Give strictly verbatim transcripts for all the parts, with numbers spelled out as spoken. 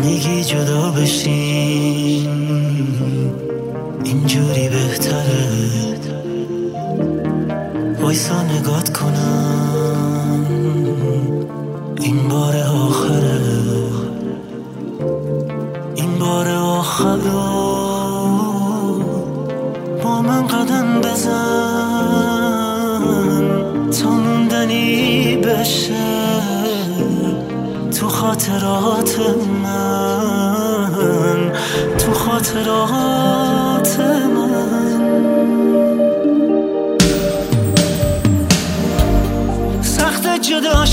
میگی جدا بشیم اینجوری بهتره، وایسا نگات کنم این بار آخره، این بار آخره با من قدم بزن تا موندنی بشه تو خاطرات من، تو خاطرات من. سخت جدا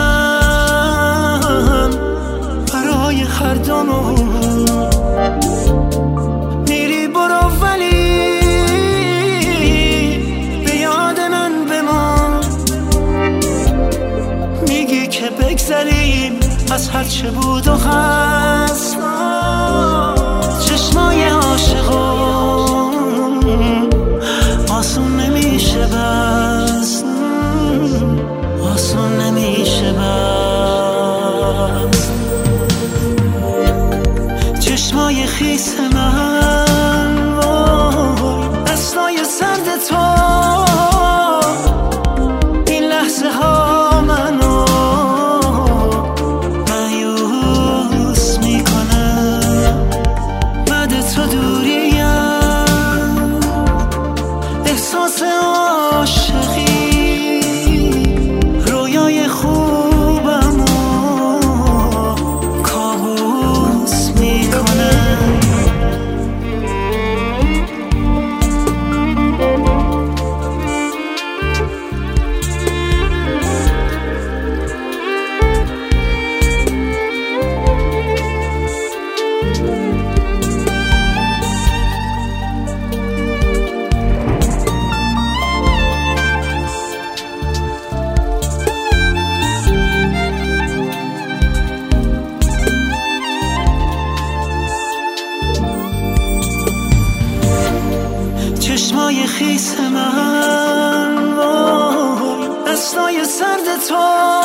شدن برای هر دومون، میری برو ولی به یاد من بمان، میگی که بگذریم از هر چه بود و هست، چشمای عاشقون آسون نمیشه بست، آسون نمیشه بست. چشمای خیس من دستای سرد تو این لحظه ها منو مایوس میکنه، بعد تو دوریم احساس عاشقی رویای خوبمو کابوس میکنه. چشمای خیس من دستای سرد تو